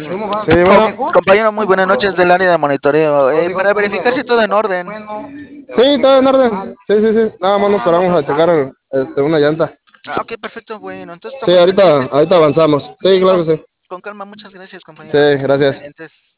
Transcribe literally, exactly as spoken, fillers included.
Sí, bueno. Com- compañero, muy buenas noches del área de monitoreo. Eh, para verificar si todo en orden. Sí, todo en orden. Sí, sí, sí. Nada más nos paramos a checar este, una llanta. Ah, ok, perfecto, bueno. Entonces Sí, estamos ahorita, pendientes. ahorita avanzamos. Sí, Sí, claro con, que sí. con calma, muchas gracias, Sí, compañero. Estamos gracias. pendientes.